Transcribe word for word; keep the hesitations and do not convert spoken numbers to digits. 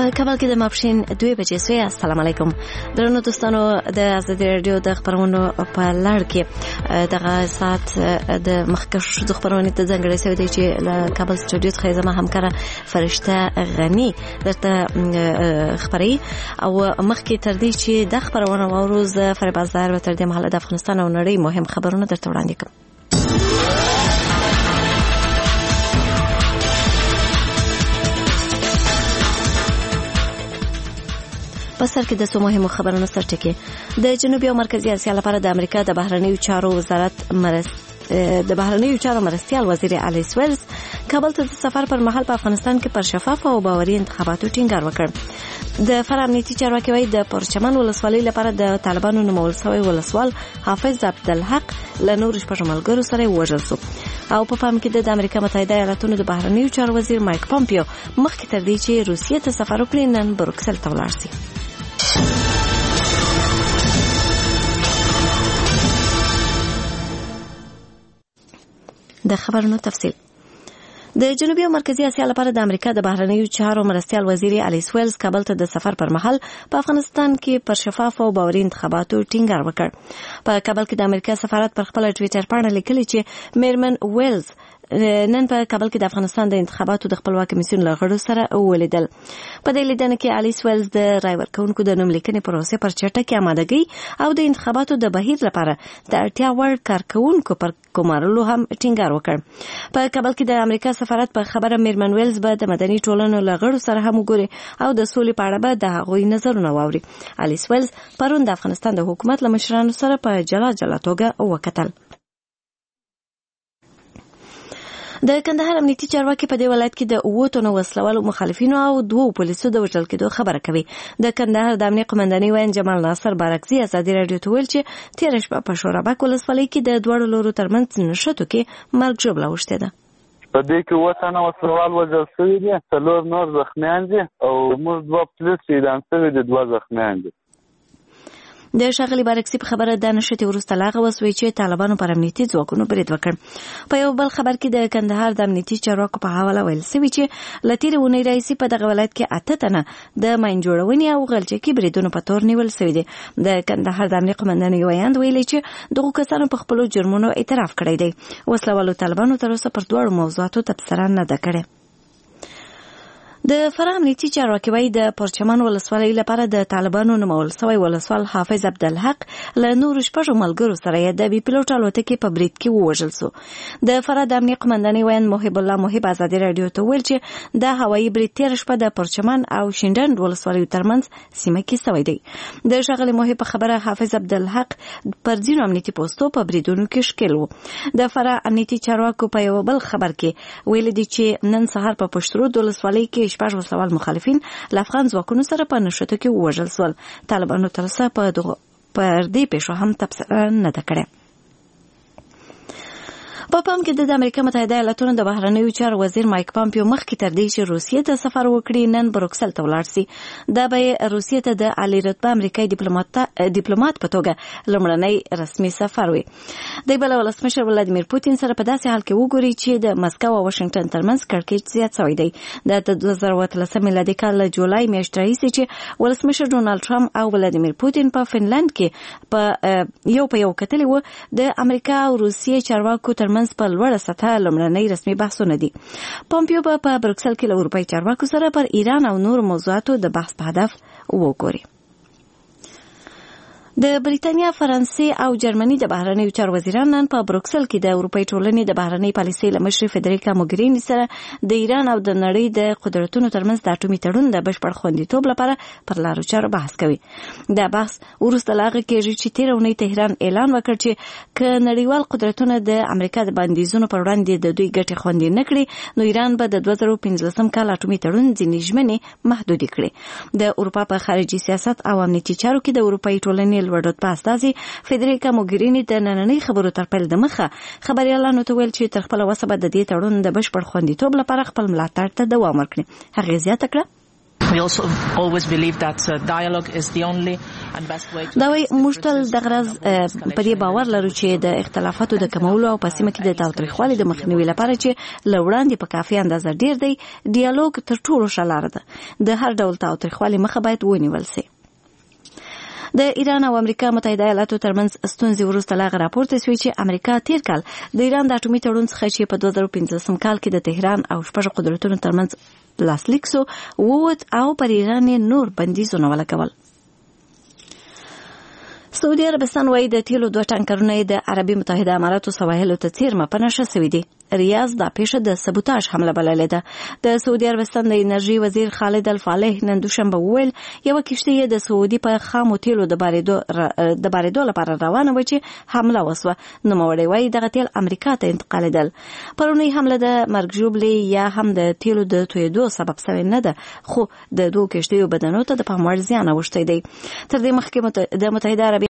په کابل کې د ماپښین دوه بجې سوی. السلام علیکم درنو دوستانو، د ازادي رادیو د خبرونو په لړ کې دغه ساعت د مخکښ د خبرونې ته ځانګړی شوی دی چې له کابل سټوډیو څخه زما همکاره فرشته غنی درته خبري او مخکې تر دې چې د خبرونو وروز فربازدار و تر دې مهاله د افغانستان او نړۍ مهم خبرونه درته وړاندې کوم. په سر کې د څو مهمو خبرونو سرټکی. د جنوبي او مرکزي اسیا لپاره د امریکا د بهرنیو چارو وزارت مرس د بهرنیو چارو مرستیال وزیر الیس ویلز کابل ته د سفر پر مهال په افغانستان کې پر شفاف او باوري انتخاباتو ټینګار وکړ. د فرع امنیتي چارواکي وایي د پرچمن ولسوالۍ لپاره د طالبانو نومول شوی ولسوال حافظ عبدالحق له نورو شپږ ملګرو سره ووژل شو. او په پام کې د امریکا متحده ایالاتونو د بهرنیو چارو وزیر مایک پامپیو مخکې تر دې چې روسیې ته سفر وکړي نن بروکسل ته ولاړ شي. د خبرونو تفصیل. د جنوبي او مرکزي اسیا لپاره د امریکا د بهرنیو چارو مرستیال وزیر الیس ویلز کابل ته د سفر پر مهال په افغانستان کې پر شفاف او باوري انتخاباتو ټینګار وکړ. په کابل کې د امریکا سفارت پر خپل ټویټر باندې لیکلي چې میرمن ویلز نن په کابل کې د افغانستان د انتخاباتو د خپلواک کمیسیون له غړو سره ولیدل. په دې لیدنه کې الیس ویلز د رای ورکونکو د نوم لیکنې پروسې پر چټکې آمادګۍ او د انتخاباتو د بهیر لپاره د اړتیا وړ کارکونکو پر ګمارلو هم ټینګار وکړ. په کابل کې د امریکا سفارت په خبره میرمن ویلز به د مدني ټولنو له غړو سره هم وګوري او د سولې په اړه به د هغوی نظرونه واوري. الیس ویلز پرون د افغانستان د حکومت له مشرانو سره په جلا جلا توګه وکتل. د کندهار امنیتي چارواکي په دې ولایت کې د اوو تنو وسلوالو مخالفینو او دوو پولیسو د وژل کېدو خبره کوي. د کندهار د امنیت قومندانۍ وین جمال ناصر بارکزي ازادي رادیو ته ویل چې تېره شپه په شورابک ولسوالۍ کې د دواړو لورو ترمنځ نښتو کې مرګ ژوبله اوښتې ده. په دې کې اووه تنه وسلوال وژل شوي دي، څلور نور زخمیان دي او موږ دوه پولیس اعدام شوي دي، دوه زخمیان دي. د ښاغلي بارکزي په خبره د نښتې وروسته لا هغه وسوې چې طالبانو پر امنیتي ځواکونو برید وکړ. په یو بل خبر کې د کندهار د امنیتي چارواکو په حواله ویل شوي چې له تېرې اونۍ راهیسې په دغه ولایت کې اته تنه د ماین جوړونې او غلچکي بریدونو په تور نیول شوي دي. د کندهار د امنیت قومندانۍ ویاند ویلي چې دغو کسانو په خپلو جرمونو اعتراف کړی دی. وسلوالو طالبانو تر اوسه پر دواړو موضوعاتو تبصره نه ده کړې. د فرع امنیتي چارواکي وایي د پرچمن ولسوالۍ لپاره د طالبانو نومول شوی ولسوال حافظ عبدالحق له نورو شپږو ملګرو سره یې د بي پیلوټ الوتکې په برید کې ووژل شو. د فرع د امنیت قومندانۍ ویاند محب الله محب ازادي رادیو ته ویل چې د هوایي برید تېره شپه د پرچمن او شینډنډ ولسوالیو ترمنځ سیمه کې شوی دی. د ښاغلي محب په خبره حافظ عبدالحق پر ځینو امنیتي پوستو په بریدونو کې ښکېل و. د فرع امنیتي چارواکو په یو بل خبر کې ویلي دي چې نن سهار په پشترود ولسوالۍ کې شپږ وسلوال مخالفین له افغان ځواکونو سره په نښتو کې ووژل شول. طالبانو تر اوسه په دې پیښو هم تبصره نه ده کړې. په پام کې د امریکا متحده ایالاتونو د بهرنیو چارو وزیر مایک پامپیو مخکې تر دې چې روسیې ته سفر وکړي نن بروکسل ته ولاړ شي. دا به روسیې ته د عالی رتبه امریکایي ډیپلوماټ په توګه لومړنی رسمي سفر وي. دی به له ولسمشر ولادیمیر پوتین سره په داسې حال کې وګوري چې د مسکو او واشنګټن ترمنځ کړکېچ زیات شوی دی. دا د دوه زره اتلسم میلادي کال له جولای میاشتې راهیسې چې ولسمشر ډونالډ ټرمپ او ولادیمیر پوتین په فنلند کې په یو په یو کتلي وو. د امریکا او روسیې چارواکو ترمنځ په لوړه سطحه لومړنۍ رسمي بحثونه دي. پامپیو به په بروکسل کې له اروپایي چارواکو سره پر ایران او نور موضوعاتو د بحث په هدف وګوري. د بریتانیا، فرانسې او جرمني د بهرنیو چارو وزیران نن په بروکسل کې د اروپایي ټولنې د بهرنۍ پالیسۍ له مشرې فدریکا موګریني سره د ایران او د نړۍ د قدرتونو ترمنځ د اټومي تړون د بشپړ خوندیتوب لپاره پر لارو چارو بحث کوي. دا بحث وروسته له هغه کېږي چې تېره اونۍ تهران اعلان وکړ چې که نړیوال قدرتونه د امریکا د بندیزونو پر وړاندې د دوی ګټې خوندي نه کړي نو ایران به د دوه زره پنځلسم کال اټومي تړون ځینې ژمنې محدودې کړي. د اروپا په خارجي سیاست او امنیتي چارو کې د اروپایي ټولنې لوړ رتبه استازي فدریکا موګریني د نننۍ خبرو تر پیل د مخه خبريالانو ته ویل چې تر خپل وسه به د دې تړون د بشپړ خوندیتوب لپاره خپل ملاتړ ته دوام ورکړي. هغه زیاته کړه We also always believe that uh, dialogue is the only and best way to دا وی موږ تل د غرض په دې باور لرو چې د اختلافاتو د کمولو او په سیمه کې د تاوتریخوالي د مخنیوي لپاره چې لوړاندې په کافي اندازه ډیر دی ډیالوګ تر ټولو ښه لاره ده. د هر ډول تاوتریخوالي مخه باید ونیول شي. د ایران او امریکا متحده ایالاتو ترمنځ ستونزې وروسته لا راپورته شوې چې امریکا تیر کال د ایران د اټومي تړون څخه چې په دوه زره پنځلسم کال کې د تهران او شپږ قدرتونو ترمنځ لاسلیک شو ووت او پر ایران نور بندیزونه ولګول. سعودي عربستان وايي د تیلو دوه ټانکرونه د عربي متحده اماراتو سواحلو ته څیرمه په نښه شوي دي. ریاض دا پیښه د سبوتاژ حمله بللې ده. د سعودي عربستان د انرژي وزیر خالد الفالح نن دوشنبه وویل یوه کښتۍ د سعودي په خامو تیلو د بارېدو د بارېدو لپاره روانه وه چې حمله وسوه. نوموړی وايي دغه تیل امریکا ته انتقالېدل. پرونۍ حمله د مرګ ژوبلې یا هم د تیلو د تویېدو سبب شوې نه ده خو د دوو کښتیو بدنونو ته د پام وړ زیان اوښتی دی. تر دې مخکې د متحده عربي